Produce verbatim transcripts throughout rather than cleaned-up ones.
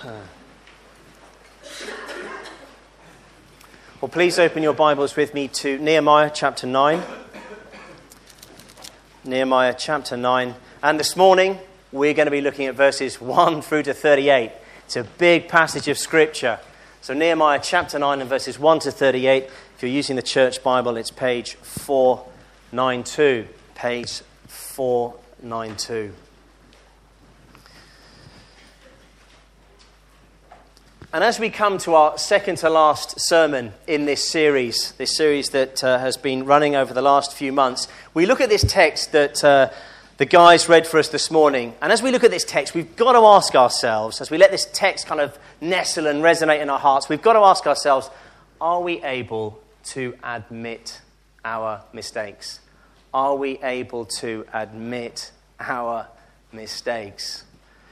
Well, please open your Bibles with me to Nehemiah chapter nine. Nehemiah chapter nine. And this morning, we're going to be looking at verses one through to thirty-eight. It's a big passage of Scripture. So Nehemiah chapter nine and verses one to thirty-eight. If you're using the church Bible, it's page four ninety-two. Page four ninety-two. And as we come to our second to last sermon in this series, this series that uh, has been running over the last few months, we look at this text that uh, the guys read for us this morning. And as we look at this text, we've got to ask ourselves, as we let this text kind of nestle and resonate in our hearts, we've got to ask ourselves, are we able to admit our mistakes? Are we able to admit our mistakes?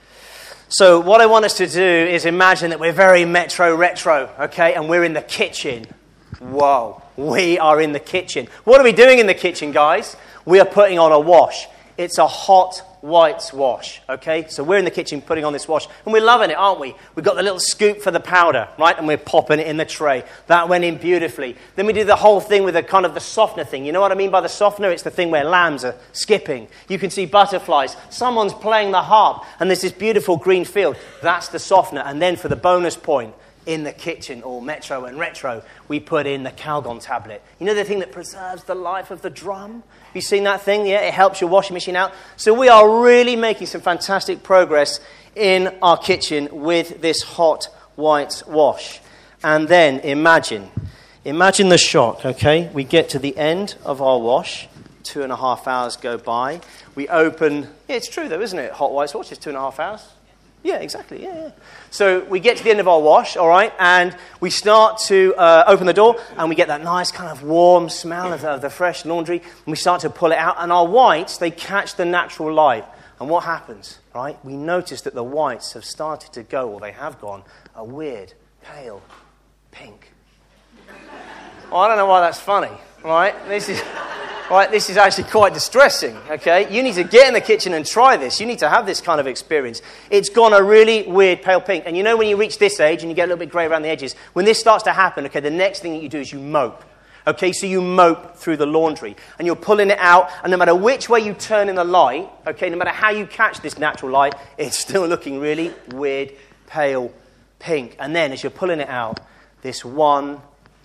So what I want us to do is imagine that we're very metro retro, okay, and we're in the kitchen. Whoa, we are in the kitchen. What are we doing in the kitchen, guys? We are putting on a wash. It's a hot whites wash, okay? So we're in the kitchen putting on this wash, and we're loving it, aren't we? We've got the little scoop for the powder, right? And we're popping it in the tray. That went in beautifully. Then we do the whole thing with a kind of the softener thing. You know what I mean by the softener? It's the thing where lambs are skipping. You can see butterflies. Someone's playing the harp, and there's this beautiful green field. That's the softener. And then for the bonus point, in the kitchen, all metro and retro, we put in the Calgon tablet. You know the thing that preserves the life of the drum? Have you seen that thing? Yeah, it helps your washing machine out. So we are really making some fantastic progress in our kitchen with this hot white wash. And then imagine, imagine the shock, okay? We get to the end of our wash. Two and a half hours go by. We open, yeah, it's true though, isn't it? Hot white wash is two and a half hours. Yeah, exactly, yeah, yeah. So we get to the end of our wash, all right, and we start to uh, open the door, and we get that nice kind of warm smell of the, of the fresh laundry, and we start to pull it out, and our whites, they catch the natural light. And what happens, right? We notice that the whites have started to go, or they have gone, a weird, pale pink. Well, I don't know why that's funny, right? This is... Right, this is actually quite distressing, okay? You need to get in the kitchen and try this. You need to have this kind of experience. It's gone a really weird pale pink. And you know when you reach this age and you get a little bit grey around the edges, when this starts to happen, okay, the next thing that you do is you mope. Okay, so you mope through the laundry. And you're pulling it out, and no matter which way you turn in the light, okay, no matter how you catch this natural light, it's still looking really weird, pale pink. And then as you're pulling it out, this one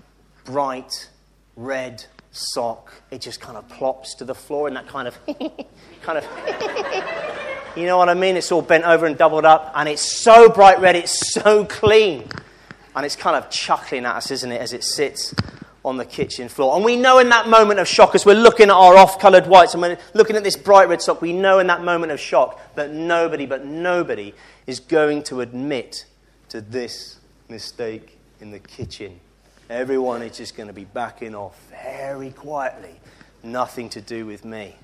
bright red sock, it just kind of plops to the floor in that kind of, kind of, you know what I mean? It's all bent over and doubled up, and it's so bright red, it's so clean. And it's kind of chuckling at us, isn't it, as it sits on the kitchen floor. And we know in that moment of shock, as we're looking at our off-coloured whites, and we're looking at this bright red sock, we know in that moment of shock that nobody, but nobody, is going to admit to this mistake in the kitchen. Everyone is just going to be backing off very quietly. Nothing to do with me.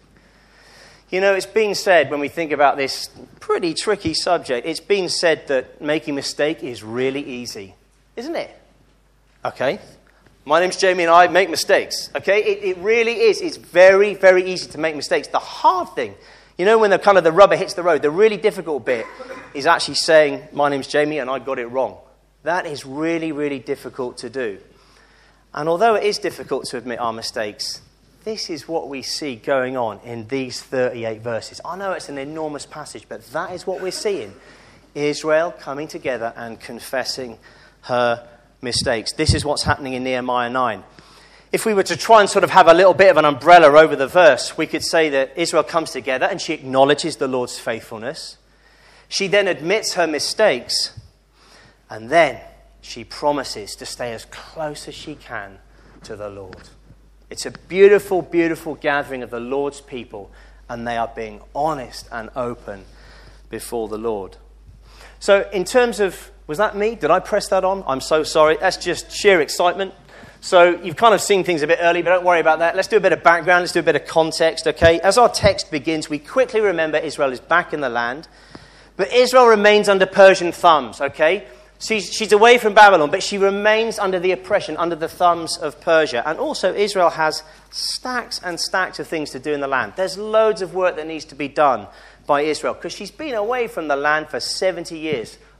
You know, it's been said when we think about this pretty tricky subject, it's been said that making a mistake is really easy. Isn't it? Okay. My name's Jamie and I make mistakes. Okay. It, it really is. It's very, very easy to make mistakes. The hard thing, you know, when the kind of the rubber hits the road, the really difficult bit is actually saying, my name's Jamie and I got it wrong. That is really, really difficult to do. And although it is difficult to admit our mistakes, this is what we see going on in these thirty-eight verses. I know it's an enormous passage, but that is what we're seeing. Israel coming together and confessing her mistakes. This is what's happening in Nehemiah nine. If we were to try and sort of have a little bit of an umbrella over the verse, we could say that Israel comes together and she acknowledges the Lord's faithfulness. She then admits her mistakes, and then she promises to stay as close as she can to the Lord. It's a beautiful, beautiful gathering of the Lord's people, and they are being honest and open before the Lord. So in terms of, was that me? Did I press that on? I'm so sorry. That's just sheer excitement. So you've kind of seen things a bit early, but don't worry about that. Let's do a bit of background. Let's do a bit of context, okay? As our text begins, we quickly remember Israel is back in the land, but Israel remains under Persian thumbs, okay? She's, she's away from Babylon, but she remains under the oppression, under the thumbs of Persia. And also Israel has stacks and stacks of things to do in the land. There's loads of work that needs to be done by Israel because she's been away from the land for seventy years.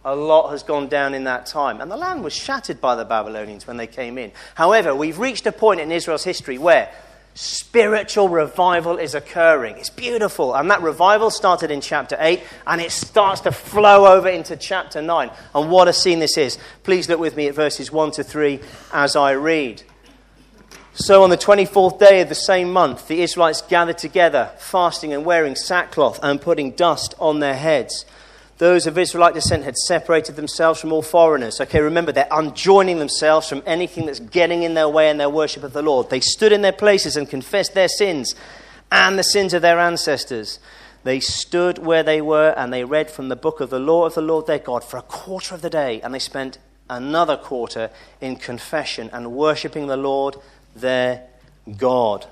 A lot has gone down in that time. And the land was shattered by the Babylonians when they came in. However, we've reached a point in Israel's history where spiritual revival is occurring. It's beautiful. And that revival started in chapter eight, and it starts to flow over into chapter nine. And what a scene this is. Please look with me at verses one to three as I read. So on the twenty-fourth day of the same month, the Israelites gathered together, fasting and wearing sackcloth and putting dust on their heads. Those of Israelite descent had separated themselves from all foreigners. Okay, remember, they're unjoining themselves from anything that's getting in their way in their worship of the Lord. They stood in their places and confessed their sins and the sins of their ancestors. They stood where they were and they read from the book of the law of the Lord their God for a quarter of the day. And they spent another quarter in confession and worshipping the Lord their God.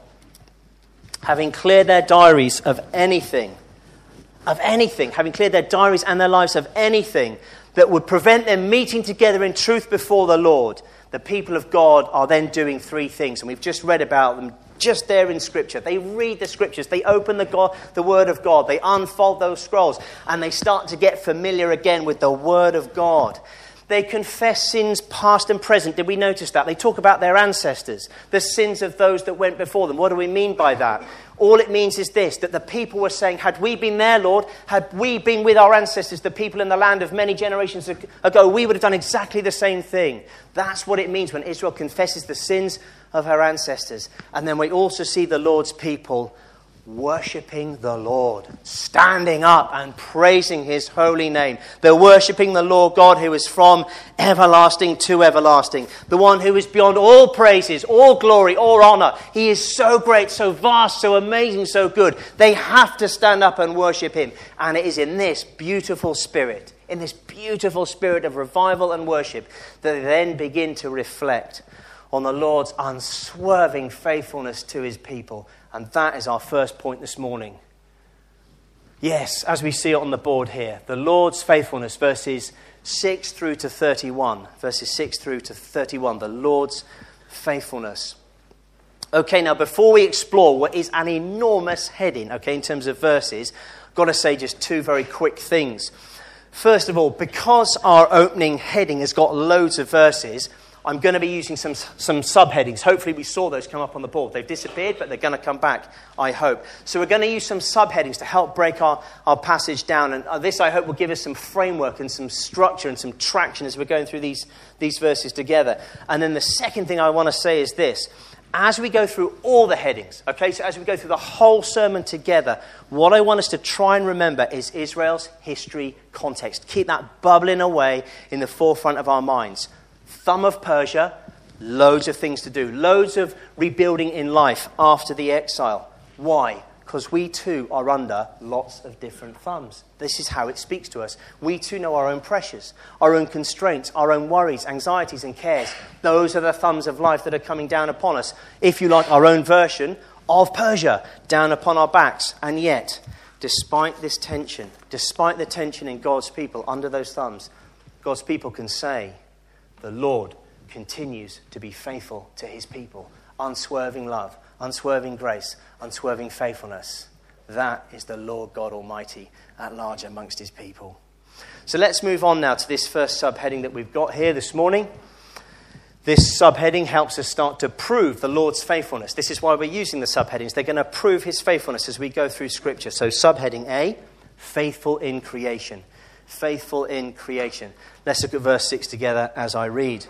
Having cleared their diaries of anything, of anything, having cleared their diaries and their lives of anything that would prevent them meeting together in truth before the Lord, the people of God are then doing three things. And we've just read about them just there in Scripture. They read the Scriptures. They open the, God, the Word of God. They unfold those scrolls. And they start to get familiar again with the Word of God. They confess sins past and present. Did we notice that? They talk about their ancestors, the sins of those that went before them. What do we mean by that? All it means is this, that the people were saying, had we been there, Lord, had we been with our ancestors, the people in the land of many generations ago, we would have done exactly the same thing. That's what it means when Israel confesses the sins of her ancestors. And then we also see the Lord's people worshipping the Lord, standing up and praising his holy name. They're worshipping the Lord God who is from everlasting to everlasting, the one who is beyond all praises, all glory, all honor. He is so great, so vast, so amazing, so good. They have to stand up and worship him. And it is in this beautiful spirit, in this beautiful spirit of revival and worship, that they then begin to reflect on the Lord's unswerving faithfulness to his people. And that is our first point this morning. Yes, as we see it on the board here, the Lord's faithfulness, verses six through to thirty-one. Verses six through to thirty-one, the Lord's faithfulness. Okay, now before we explore what is an enormous heading, okay, in terms of verses, I've got to say just two very quick things. First of all, because our opening heading has got loads of verses, I'm going to be using some some subheadings. Hopefully we saw those come up on the board. They've disappeared, but they're going to come back, I hope. So we're going to use some subheadings to help break our, our passage down. And this, I hope, will give us some framework and some structure and some traction as we're going through these, these verses together. And then the second thing I want to say is this. As we go through all the headings, okay, so as we go through the whole sermon together, what I want us to try and remember is Israel's history context. Keep that bubbling away in the forefront of our minds. Thumb of Persia, loads of things to do. Loads of rebuilding in life after the exile. Why? Because we too are under lots of different thumbs. This is how it speaks to us. We too know our own pressures, our own constraints, our own worries, anxieties and cares. Those are the thumbs of life that are coming down upon us. If you like, our own version of Persia down upon our backs. And yet, despite this tension, despite the tension in God's people under those thumbs, God's people can say, the Lord continues to be faithful to his people. Unswerving love, unswerving grace, unswerving faithfulness. That is the Lord God Almighty at large amongst his people. So let's move on now to this first subheading that we've got here this morning. This subheading helps us start to prove the Lord's faithfulness. This is why we're using the subheadings. They're going to prove his faithfulness as we go through Scripture. So subheading A, faithful in creation. Faithful in creation. Let's look at verse six together as I read.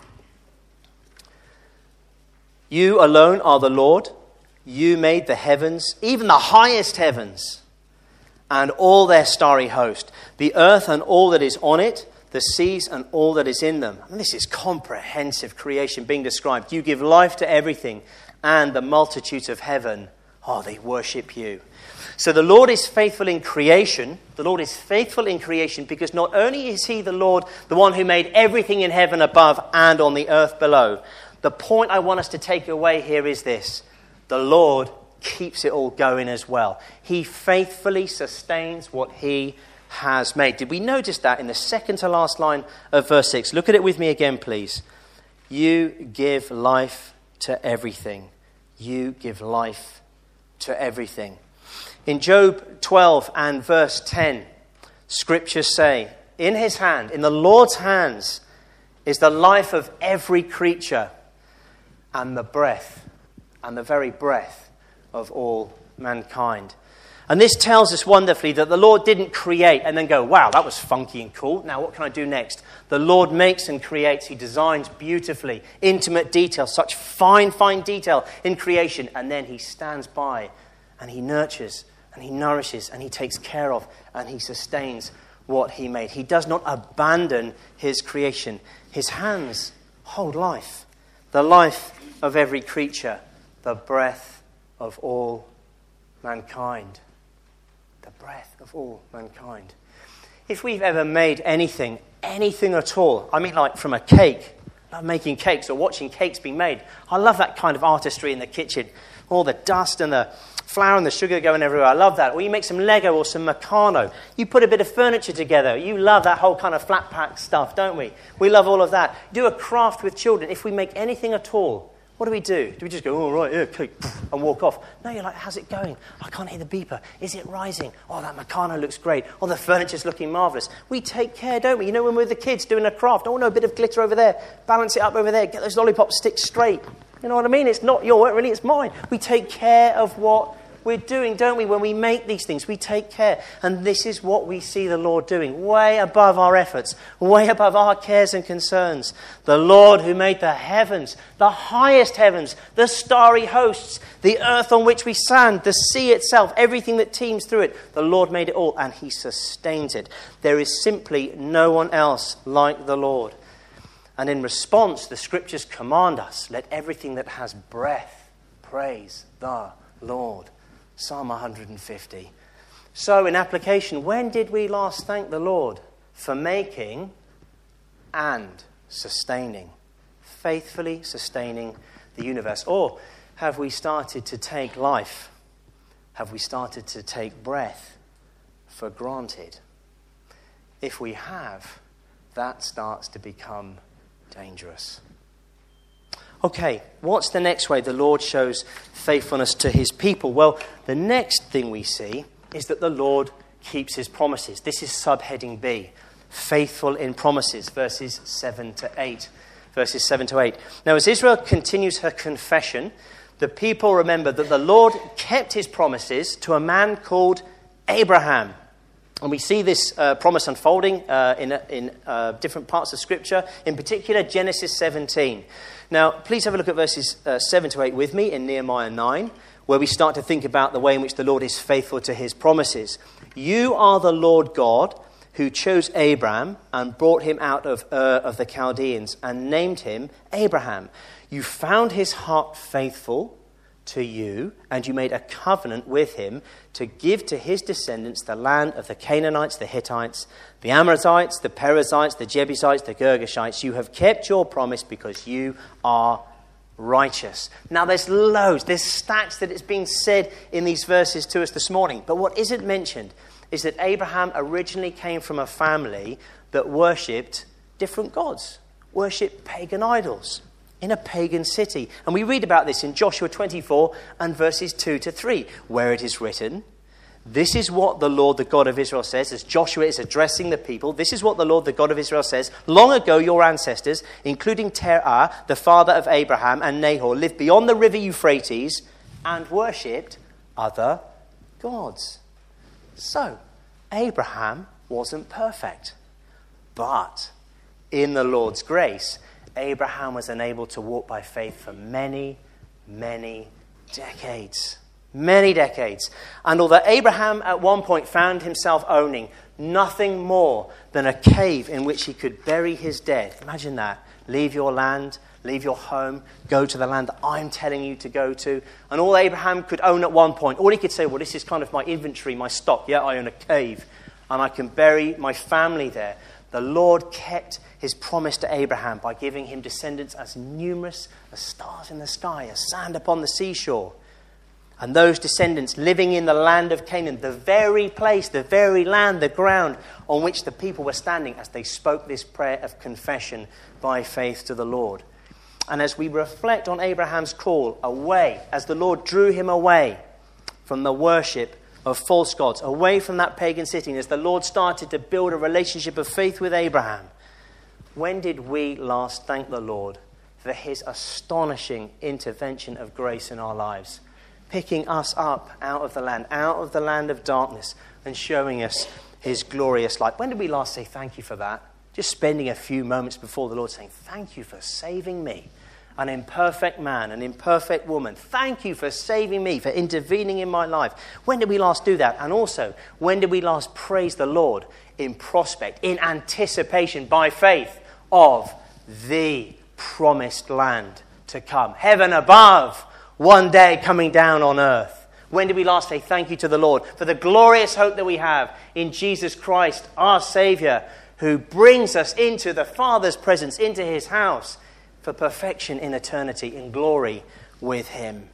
You alone are the Lord. You made the heavens, even the highest heavens, and all their starry host, the earth and all that is on it, the seas and all that is in them. And this is comprehensive creation being described. You give life to everything, and the multitudes of heaven, oh, they worship you. So the Lord is faithful in creation. The Lord is faithful in creation because not only is he the Lord, the one who made everything in heaven above and on the earth below. The point I want us to take away here is this. The Lord keeps it all going as well. He faithfully sustains what he has made. Did we notice that in the second to last line of verse six? Look at it with me again, please. You give life to everything. You give life to everything. In Job twelve and verse ten, scriptures say, in his hand, in the Lord's hands, is the life of every creature and the breath, and the very breath of all mankind. And this tells us wonderfully that the Lord didn't create and then go, wow, that was funky and cool. Now what can I do next? The Lord makes and creates. He designs beautifully, intimate detail, such fine, fine detail in creation. And then he stands by and he nurtures and he nourishes and he takes care of and he sustains what he made. He does not abandon his creation. His hands hold life, the life of every creature, the breath of all mankind. The breath of all mankind. If we've ever made anything, anything at all, I mean like from a cake, I love making cakes or watching cakes being made. I love that kind of artistry in the kitchen. All the dust and the flour and the sugar going everywhere. I love that. Or you make some Lego or some Meccano. You put a bit of furniture together. You love that whole kind of flat pack stuff, don't we? We love all of that. Do a craft with children. If we make anything at all, what do we do? Do we just go, oh, right, yeah, cake, and walk off? No, you're like, how's it going? I can't hear the beeper. Is it rising? Oh, that Meccano looks great. Oh, the furniture's looking marvellous. We take care, don't we? You know, when we're with the kids doing a craft, oh, no, a bit of glitter over there. Balance it up over there. Get those lollipop sticks straight. You know what I mean? It's not your work, really, it's mine. We take care of what we're doing, don't we? When we make these things, we take care. And this is what we see the Lord doing, way above our efforts, way above our cares and concerns. The Lord who made the heavens, the highest heavens, the starry hosts, the earth on which we stand, the sea itself, everything that teems through it. The Lord made it all, and he sustains it. There is simply no one else like the Lord. And in response, the scriptures command us, let everything that has breath praise the Lord. Psalm one hundred fifty. So in application, when did we last thank the Lord for making and sustaining, faithfully sustaining the universe? Or have we started to take life, have we started to take breath for granted? If we have, that starts to become dangerous. Okay, what's the next way the Lord shows faithfulness to his people? Well, the next thing we see is that the Lord keeps his promises. This is subheading B, faithful in promises, verses seven to eight. Verses seven to eight. Now, as Israel continues her confession, the people remember that the Lord kept his promises to a man called Abraham. And we see this uh, promise unfolding uh, in, in uh, different parts of Scripture, in particular Genesis seventeen. Now, please have a look at verses uh, seven to eight with me in Nehemiah nine, where we start to think about the way in which the Lord is faithful to his promises. You are the Lord God who chose Abram and brought him out of Ur of the Chaldeans and named him Abraham. You found his heart faithful to you, and you made a covenant with him to give to his descendants the land of the Canaanites, the Hittites, the Amorites, the Perizzites, the Jebusites, the Girgashites. You have kept your promise because you are righteous. Now there's loads, there's stacks that it's been said in these verses to us this morning. But what isn't mentioned is that Abraham originally came from a family that worshipped different gods, worshipped pagan idols in a pagan city. And we read about this in Joshua twenty-four and verses two to three, where it is written, this is what the Lord, the God of Israel says, as Joshua is addressing the people. This is what the Lord, the God of Israel says. Long ago, your ancestors, including Terah, the father of Abraham, and Nahor, lived beyond the river Euphrates and worshipped other gods. So, Abraham wasn't perfect. But in the Lord's grace, Abraham was enabled to walk by faith for many, many decades. Many decades. And although Abraham at one point found himself owning nothing more than a cave in which he could bury his dead. Imagine that. Leave your land, leave your home, go to the land that I'm telling you to go to. And all Abraham could own at one point, all he could say, well, this is kind of my inventory, my stock. Yeah, I own a cave and I can bury my family there. The Lord kept his promise to Abraham by giving him descendants as numerous as stars in the sky, as sand upon the seashore. And those descendants living in the land of Canaan, the very place, the very land, the ground on which the people were standing as they spoke this prayer of confession by faith to the Lord. And as we reflect on Abraham's call away, as the Lord drew him away from the worship of false gods, away from that pagan city, and as the Lord started to build a relationship of faith with Abraham, when did we last thank the Lord for his astonishing intervention of grace in our lives, picking us up out of the land, out of the land of darkness, and showing us his glorious light? When did we last say thank you for that? Just spending a few moments before the Lord saying, thank you for saving me, an imperfect man, an imperfect woman. Thank you for saving me, for intervening in my life. When did we last do that? And also, when did we last praise the Lord in prospect, in anticipation, by faith, of the promised land to come? Heaven above, one day coming down on earth. When did we last say thank you to the Lord for the glorious hope that we have in Jesus Christ, our Saviour, who brings us into the Father's presence, into his house, for perfection in eternity, in glory with him?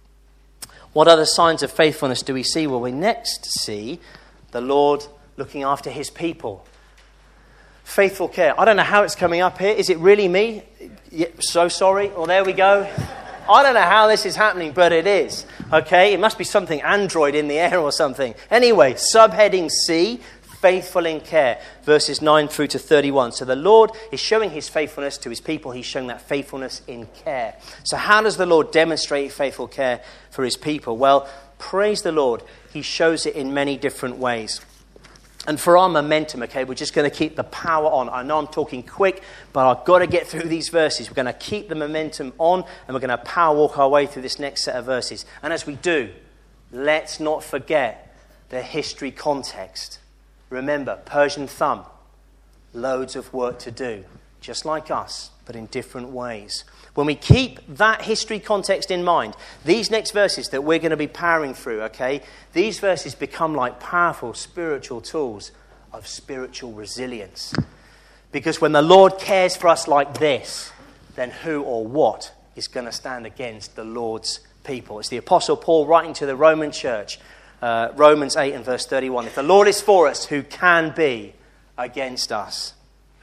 What other signs of faithfulness do we see? Well, we next see the Lord looking after his people. Faithful care. I don't know how it's coming up here. Is it really me? Yeah, so sorry. Well, there we go. I don't know how this is happening, but it is. Okay, it must be something Android in the air or something. Anyway, subheading C, faithful in care, verses nine through to thirty-one. So the Lord is showing his faithfulness to his people. He's showing that faithfulness in care. So how does the Lord demonstrate faithful care for his people? Well, praise the Lord. He shows it in many different ways. And for our momentum, okay, we're just going to keep the power on. I know I'm talking quick, but I've got to get through these verses. We're going to keep the momentum on, and we're going to power walk our way through this next set of verses. And as we do, let's not forget the history context. Remember, Persian thumb, loads of work to do, just like us, but in different ways. When we keep that history context in mind, these next verses that we're going to be powering through, okay, these verses become like powerful spiritual tools of spiritual resilience. Because when the Lord cares for us like this, then who or what is going to stand against the Lord's people? It's the Apostle Paul writing to the Roman church, uh, Romans eight and verse thirty-one. If the Lord is for us, who can be against us?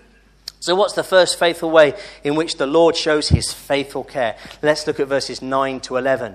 So what's the first faithful way in which the Lord shows his faithful care? Let's look at verses nine to eleven.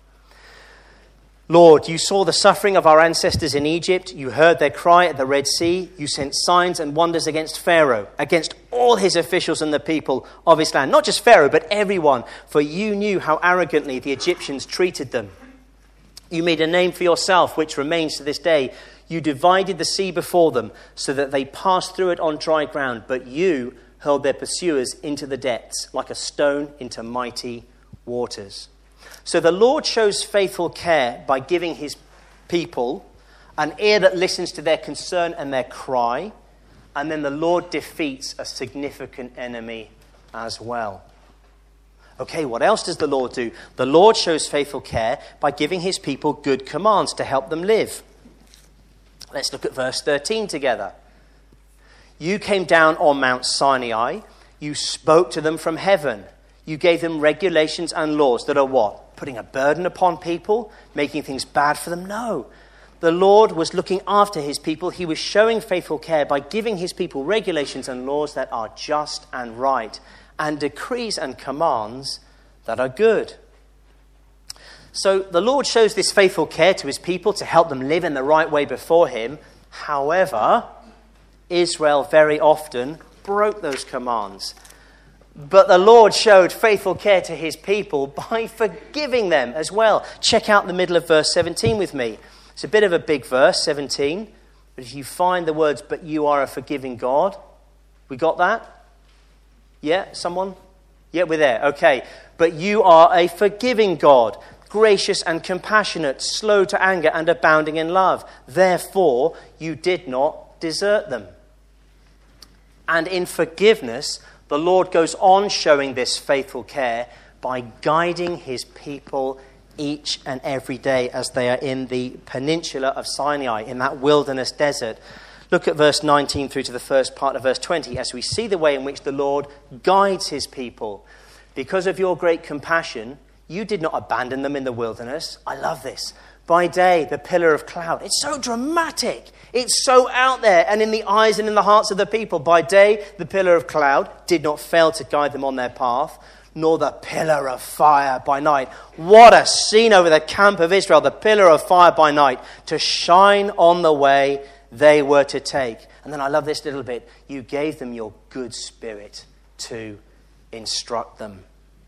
Lord, you saw the suffering of our ancestors in Egypt. You heard their cry at the Red Sea. You sent signs and wonders against Pharaoh, against all his officials and the people of his land. Not just Pharaoh, but everyone, for you knew how arrogantly the Egyptians treated them. You made a name for yourself, which remains to this day. You divided the sea before them so that they passed through it on dry ground, but you hurled their pursuers into the depths like a stone into mighty waters. So the Lord shows faithful care by giving his people an ear that listens to their concern and their cry, and then the Lord defeats a significant enemy as well. Okay, what else does the Lord do? The Lord shows faithful care by giving his people good commands to help them live. Let's look at verse thirteen together. You came down on Mount Sinai. You spoke to them from heaven. You gave them regulations and laws that are what? Putting a burden upon people? Making things bad for them? No. The Lord was looking after his people. He was showing faithful care by giving his people regulations and laws that are just and right, and decrees and commands that are good. So the Lord shows this faithful care to his people to help them live in the right way before him. However, Israel very often broke those commands. But the Lord showed faithful care to his people by forgiving them as well. Check out the middle of verse seventeen with me. It's a bit of a big verse, seventeen. But if you find the words, but you are a forgiving God. We got that? Yeah, someone? Yeah, we're there. Okay. But you are a forgiving God, gracious and compassionate, slow to anger and abounding in love. Therefore, you did not desert them. And in forgiveness, the Lord goes on showing this faithful care by guiding his people each and every day as they are in the peninsula of Sinai, in that wilderness desert. Look at verse nineteen through to the first part of verse twenty as we see the way in which the Lord guides his people. Because of your great compassion, you did not abandon them in the wilderness. I love this. By day, the pillar of cloud. It's so dramatic. It's so out there and in the eyes and in the hearts of the people. By day, the pillar of cloud did not fail to guide them on their path, nor the pillar of fire by night. What a scene over the camp of Israel, the pillar of fire by night, to shine on the way they were to take. And then I love this little bit. You gave them your good spirit to instruct them.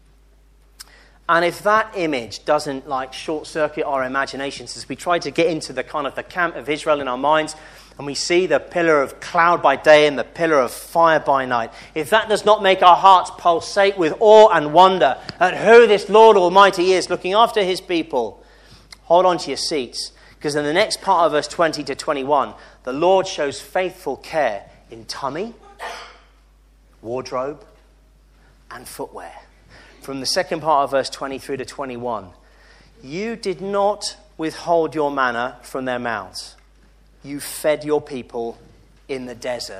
And if that image doesn't like short circuit our imaginations as we try to get into the kind of the camp of Israel in our minds, and we see the pillar of cloud by day and the pillar of fire by night, if that does not make our hearts pulsate with awe and wonder at who this Lord Almighty is looking after his people, hold on to your seats, because in the next part of verse twenty to twenty-one, the Lord shows faithful care in tummy, wardrobe, and footwear. From the second part of verse twenty through to twenty-one, you did not withhold your manna from their mouths. You fed your people in the desert.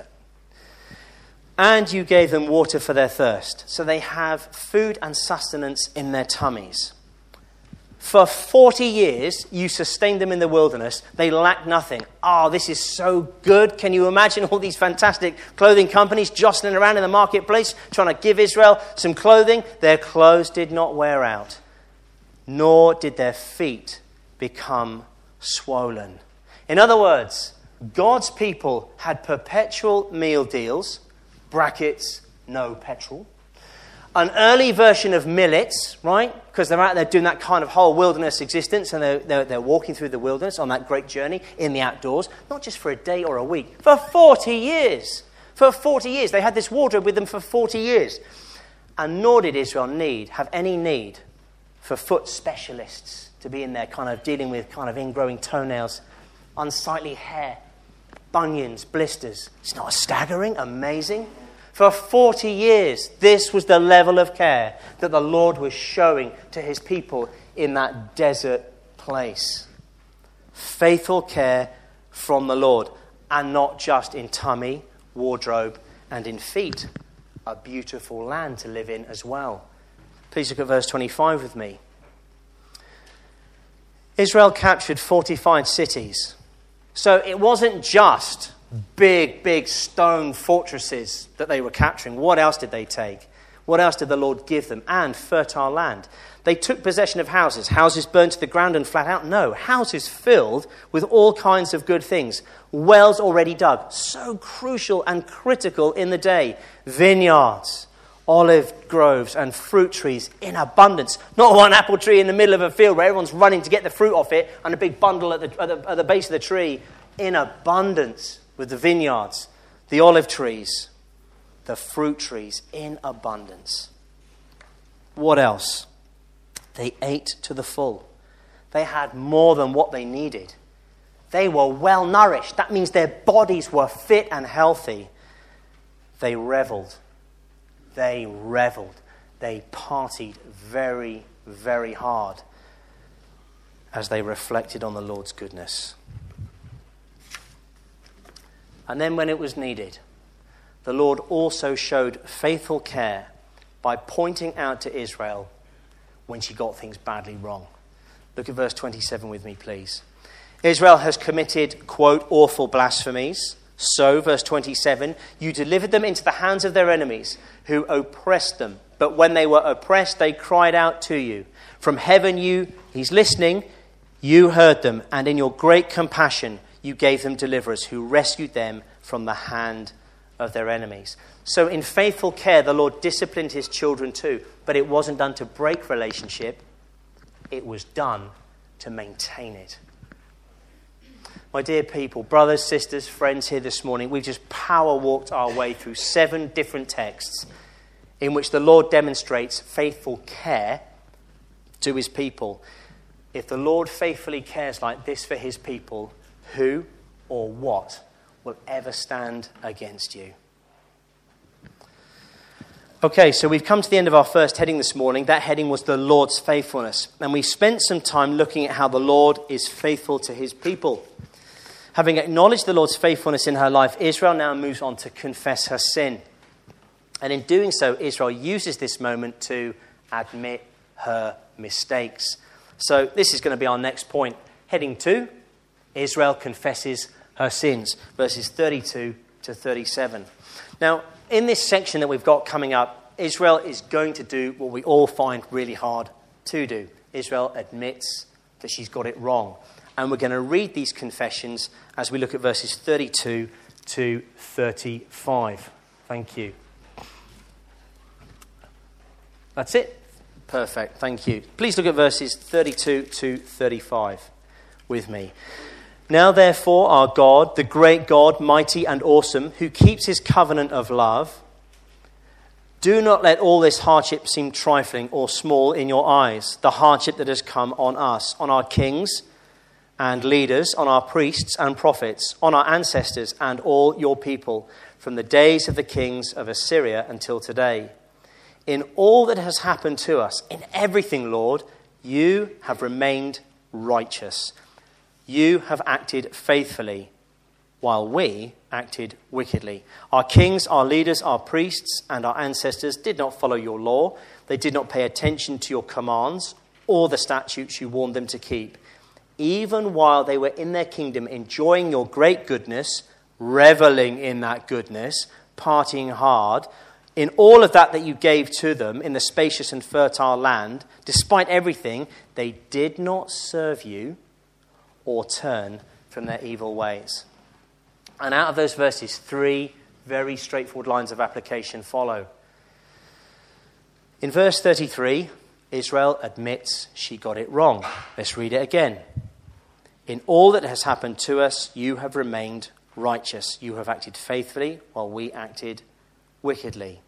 And you gave them water for their thirst. So they have food and sustenance in their tummies. For forty years, you sustained them in the wilderness. They lacked nothing. Oh, this is so good. Can you imagine all these fantastic clothing companies jostling around in the marketplace, trying to give Israel some clothing? Their clothes did not wear out, nor did their feet become swollen. In other words, God's people had perpetual meal deals, brackets, no petrol. An early version of millets, right? Because they're out there doing that kind of whole wilderness existence, and they're, they're, they're walking through the wilderness on that great journey in the outdoors, not just for a day or a week, for forty years. For forty years. They had this wardrobe with them for forty years. And nor did Israel need, have any need for foot specialists to be in there kind of dealing with kind of ingrowing toenails, unsightly hair, bunions, blisters. It's not staggering, amazing? For forty years, this was the level of care that the Lord was showing to his people in that desert place. Faithful care from the Lord, and not just in tummy, wardrobe, and in feet. A beautiful land to live in as well. Please look at verse twenty-five with me. Israel captured fortified cities. So it wasn't just big, big stone fortresses that they were capturing. What else did they take? What else did the Lord give them? And fertile land. They took possession of houses. Houses burned to the ground and flat out? No. Houses filled with all kinds of good things. Wells already dug. So crucial and critical in the day. Vineyards, olive groves, and fruit trees in abundance. Not one apple tree in the middle of a field where everyone's running to get the fruit off it and a big bundle at the, at the, at the base of the tree. In abundance. With the vineyards, the olive trees, the fruit trees in abundance. What else? They ate to the full. They had more than what they needed. They were well nourished. That means their bodies were fit and healthy. They reveled. They reveled. They partied very, very hard as they reflected on the Lord's goodness. And then when it was needed, the Lord also showed faithful care by pointing out to Israel when she got things badly wrong. Look at verse twenty-seven with me, please. Israel has committed, quote, awful blasphemies. So, verse twenty-seven, you delivered them into the hands of their enemies who oppressed them. But when they were oppressed, they cried out to you. From heaven you, he's listening, you heard them, and in your great compassion you gave them deliverers who rescued them from the hand of their enemies. So in faithful care, the Lord disciplined his children too. But it wasn't done to break relationship. It was done to maintain it. My dear people, brothers, sisters, friends here this morning, we've just power walked our way through seven different texts in which the Lord demonstrates faithful care to his people. If the Lord faithfully cares like this for his people, who or what will ever stand against you? Okay, so we've come to the end of our first heading this morning. That heading was the Lord's faithfulness. And we spent some time looking at how the Lord is faithful to his people. Having acknowledged the Lord's faithfulness in her life, Israel now moves on to confess her sin. And in doing so, Israel uses this moment to admit her mistakes. So this is going to be our next point. Heading two. Israel confesses her sins, verses thirty-two to thirty-seven. Now, in this section that we've got coming up, Israel is going to do what we all find really hard to do. Israel admits that she's got it wrong. And we're going to read these confessions as we look at verses thirty-two to thirty-five. Thank you. That's it? Perfect. Thank you. Please look at verses thirty-two to thirty-five with me. Now, therefore, our God, the great God, mighty and awesome, who keeps his covenant of love, do not let all this hardship seem trifling or small in your eyes, the hardship that has come on us, on our kings and leaders, on our priests and prophets, on our ancestors and all your people, from the days of the kings of Assyria until today. In all that has happened to us, in everything, Lord, you have remained righteous. You have acted faithfully, while we acted wickedly. Our kings, our leaders, our priests, and our ancestors did not follow your law. They did not pay attention to your commands or the statutes you warned them to keep. Even while they were in their kingdom, enjoying your great goodness, reveling in that goodness, partying hard, in all of that that you gave to them in the spacious and fertile land, despite everything, they did not serve you or turn from their evil ways. And out of those verses, three very straightforward lines of application follow. In verse thirty-three, Israel admits she got it wrong. Let's read it again. In all that has happened to us, you have remained righteous. You have acted faithfully while we acted wickedly.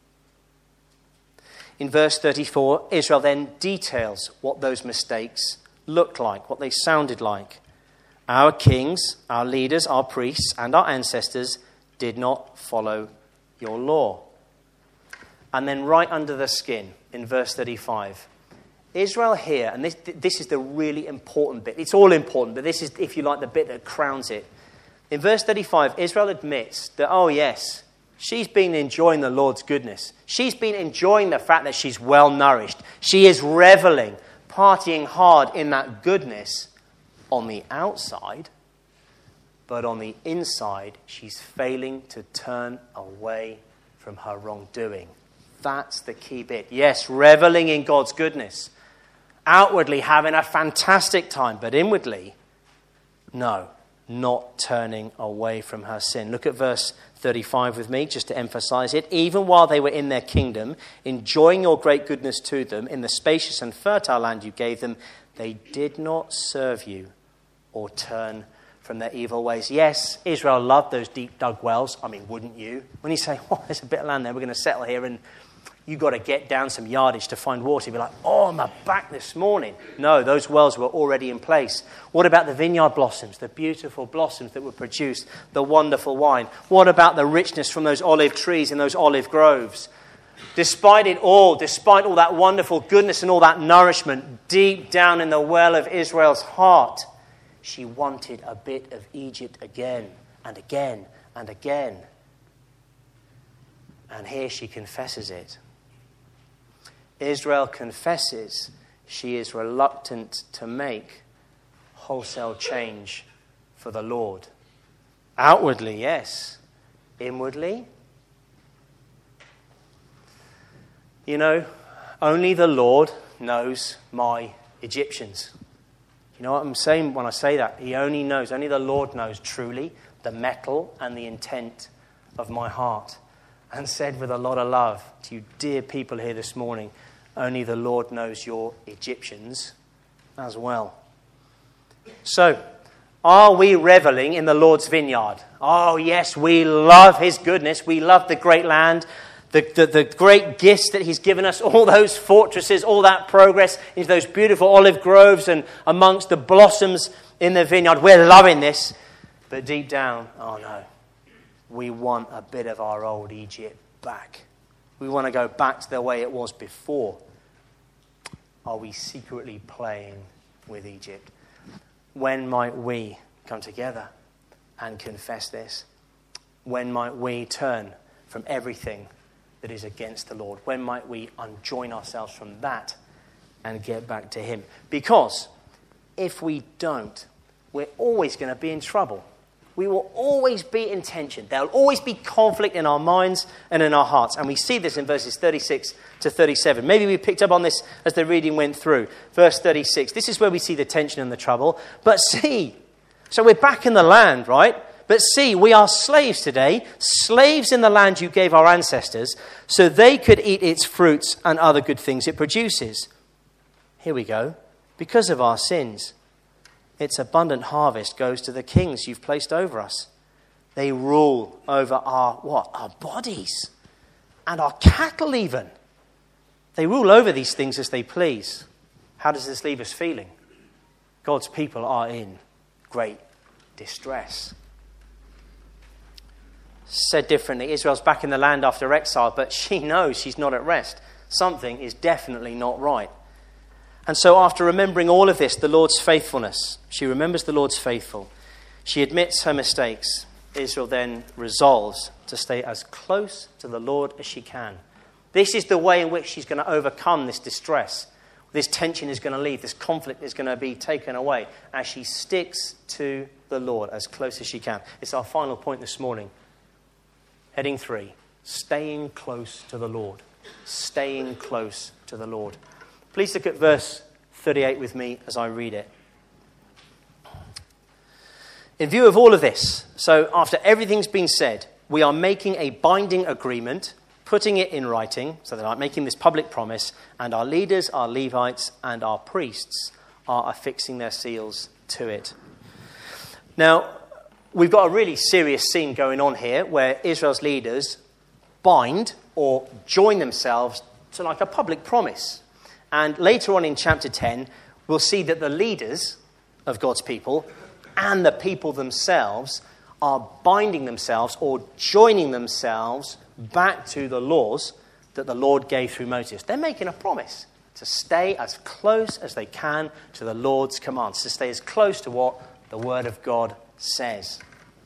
In verse thirty-four, Israel then details what those mistakes looked like, what they sounded like. Our kings, our leaders, our priests, and our ancestors did not follow your law. And then right under the skin, in verse thirty-five, Israel here, and this, this is the really important bit. It's all important, but this is, if you like, the bit that crowns it. In verse thirty-five, Israel admits that, oh yes, she's been enjoying the Lord's goodness. She's been enjoying the fact that she's well nourished. She is reveling, partying hard in that goodness on the outside, but on the inside, she's failing to turn away from her wrongdoing. That's the key bit. Yes, reveling in God's goodness. Outwardly having a fantastic time, but inwardly, no, not turning away from her sin. Look at verse thirty-five with me, just to emphasize it. Even while they were in their kingdom, enjoying your great goodness to them, in the spacious and fertile land you gave them, they did not serve you or turn from their evil ways. Yes, Israel loved those deep dug wells. I mean, wouldn't you? When you say, oh, there's a bit of land there, we're going to settle here, and you've got to get down some yardage to find water. You'd be like, oh, I'm back this morning. No, those wells were already in place. What about the vineyard blossoms, the beautiful blossoms that were produced, the wonderful wine? What about the richness from those olive trees in those olive groves? Despite it all, despite all that wonderful goodness and all that nourishment, deep down in the well of Israel's heart, she wanted a bit of Egypt again and again and again. And here she confesses it. Israel confesses she is reluctant to make wholesale change for the Lord. Outwardly, yes. Inwardly, you know, only the Lord knows my Egyptians. You know what I'm saying when I say that? He only knows, only the Lord knows truly the mettle and the intent of my heart. And said with a lot of love to you dear people here this morning, only the Lord knows your Egyptians as well. So, are we reveling in the Lord's vineyard? Oh yes, we love his goodness. We love the great land, the, the, the great gifts that he's given us, all those fortresses, all that progress into those beautiful olive groves and amongst the blossoms in the vineyard. We're loving this. But deep down, oh no, we want a bit of our old Egypt back. We want to go back to the way it was before. Are we secretly playing with Egypt? When might we come together and confess this? When might we turn from everything that is against the Lord? When might we unjoin ourselves from that and get back to him? Because if we don't, we're always going to be in trouble. we will always be in tension. There will always be conflict in our minds and in our hearts. And we see this in verses thirty-six to thirty-seven. Maybe we picked up on this as the reading went through. Verse thirty-six, this is where we see the tension and the trouble. But see, so we're back in the land, right? But see, we are slaves today, slaves in the land you gave our ancestors, so they could eat its fruits and other good things it produces. Here we go. Because of our sins, its abundant harvest goes to the kings you've placed over us. They rule over our, what? Our bodies and our cattle even. They rule over these things as they please. How does this leave us feeling? God's people are in great distress. Said differently, Israel's back in the land after exile, but she knows she's not at rest. Something is definitely not right. And so after remembering all of this, the Lord's faithfulness, she remembers the Lord's faithful. She admits her mistakes. Israel then resolves to stay as close to the Lord as she can. This is the way in which she's going to overcome this distress. This tension is going to leave. This conflict is going to be taken away as she sticks to the Lord as close as she can. It's our final point this morning. Heading three, staying close to the Lord. Staying close to the Lord. Please look at verse thirty-eight with me as I read it. In view of all of this, so after everything's been said, we are making a binding agreement, putting it in writing, so that I'm making this public promise, and our leaders, our Levites, and our priests are affixing their seals to it. Now, we've got a really serious scene going on here where Israel's leaders bind or join themselves to like a public promise. And later on in chapter ten, we'll see that the leaders of God's people and the people themselves are binding themselves or joining themselves back to the laws that the Lord gave through Moses. They're making a promise to stay as close as they can to the Lord's commands, to stay as close to what the Word of God says.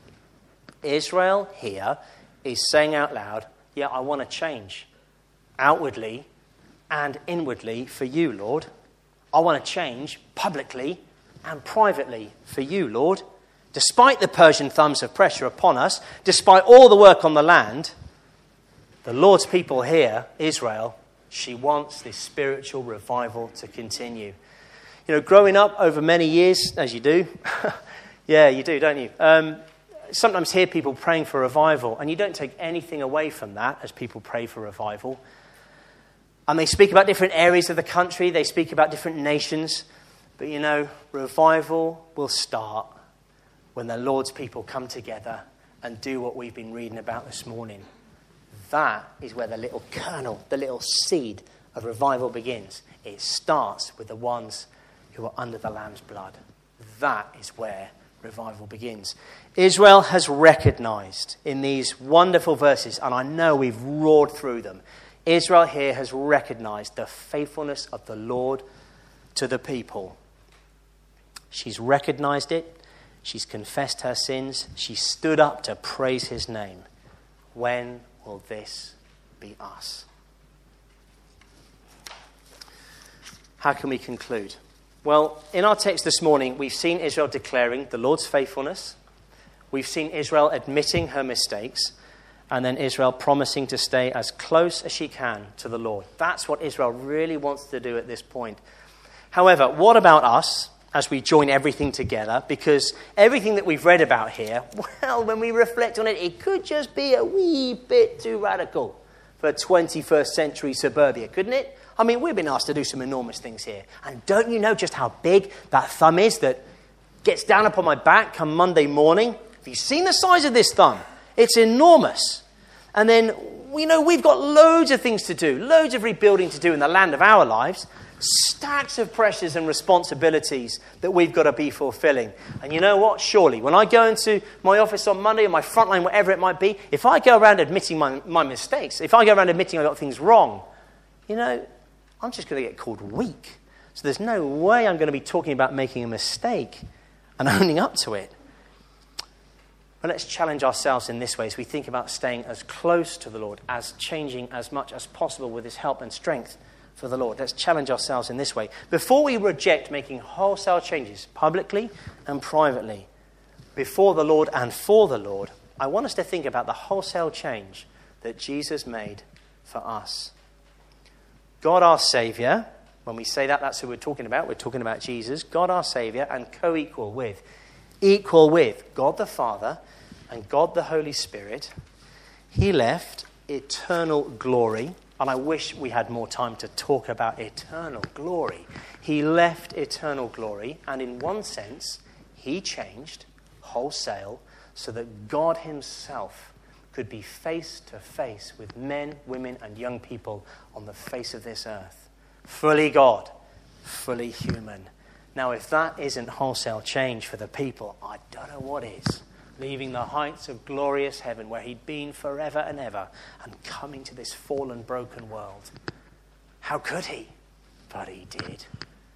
Israel here is saying out loud, yeah, I want to change outwardly and inwardly for you, Lord. I want to change publicly and privately for you, Lord. Despite the Persian thumbs of pressure upon us, despite all the work on the land, the Lord's people here, Israel, she wants this spiritual revival to continue. You know, growing up over many years, as you do, yeah, you do, don't you? Um, sometimes hear people praying for revival, and you don't take anything away from that as people pray for revival. And they speak about different areas of the country, they speak about different nations, but you know, revival will start when the Lord's people come together and do what we've been reading about this morning. That is where the little kernel, the little seed of revival begins. It starts with the ones who are under the Lamb's blood. That is where revival begins. Israel has recognized in these wonderful verses, and I know we've roared through them, Israel here has recognized the faithfulness of the Lord to the people. She's recognized it. She's confessed her sins. She stood up to praise his name. When will this be us? How can we conclude? Well, in our text this morning, we've seen Israel declaring the Lord's faithfulness. We've seen Israel admitting her mistakes. And then Israel promising to stay as close as she can to the Lord. That's what Israel really wants to do at this point. However, what about us as we join everything together? Because everything that we've read about here, well, when we reflect on it, it could just be a wee bit too radical for twenty-first century suburbia, couldn't it? I mean, we've been asked to do some enormous things here. And don't you know just how big that thumb is that gets down upon my back come Monday morning? Have you seen the size of this thumb? It's enormous. And then, you know, we've got loads of things to do, loads of rebuilding to do in the land of our lives, stacks of pressures and responsibilities that we've got to be fulfilling. And you know what? Surely, when I go into my office on Monday or my front line, whatever it might be, if I go around admitting my, my mistakes, if I go around admitting I got things wrong, you know, I'm just going to get called weak. So there's no way I'm going to be talking about making a mistake and owning up to it. But let's challenge ourselves in this way as we think about staying as close to the Lord, as changing as much as possible with his help and strength for the Lord. Let's challenge ourselves in this way. Before we reject making wholesale changes, publicly and privately, before the Lord and for the Lord, I want us to think about the wholesale change that Jesus made for us. God our Saviour, when we say that, that's who we're talking about. We're talking about Jesus, God our Saviour, and co-equal with, equal with God the Father and God the Holy Spirit. He left eternal glory, and I wish we had more time to talk about eternal glory. He left eternal glory, and in one sense, he changed wholesale so that God himself could be face to face with men, women, and young people on the face of this earth. Fully God, fully human. Now, if that isn't wholesale change for the people, I don't know what is. Leaving the heights of glorious heaven where he'd been forever and ever and coming to this fallen, broken world. How could he? But he did.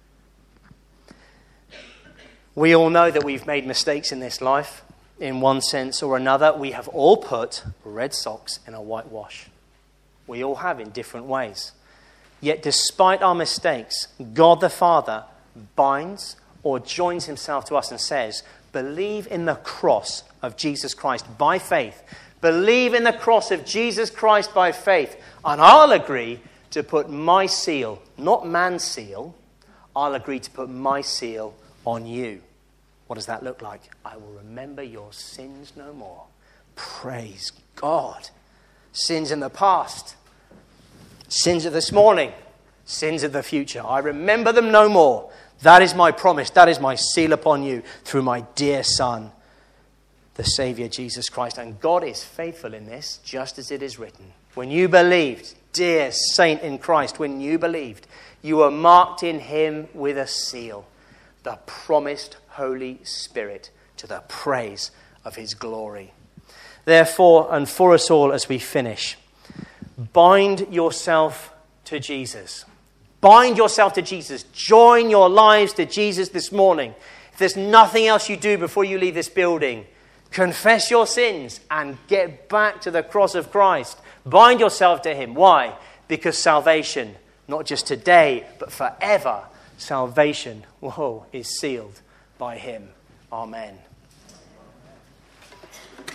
We all know that we've made mistakes in this life. In one sense or another, we have all put red socks in a whitewash. We all have in different ways. Yet despite our mistakes, God the Father binds or joins himself to us and says, believe in the cross of Jesus Christ by faith. Believe in the cross of Jesus Christ by faith. And I'll agree to put my seal, not man's seal, I'll agree to put my seal on you. What does that look like? I will remember your sins no more. Praise God. Sins in the past. Sins of this morning. Sins of the future. I remember them no more. That is my promise. That is my seal upon you through my dear Son, the Saviour Jesus Christ. And God is faithful in this, just as it is written. When you believed, dear saint in Christ, when you believed, you were marked in him with a seal, the promised Holy Spirit, to the praise of his glory. Therefore, and for us all as we finish, bind yourself to Jesus. Bind yourself to Jesus. Join your lives to Jesus this morning. If there's nothing else you do before you leave this building, confess your sins and get back to the cross of Christ. Bind yourself to him. Why? Because salvation, not just today, but forever, salvation, whoa, is sealed by him. Amen.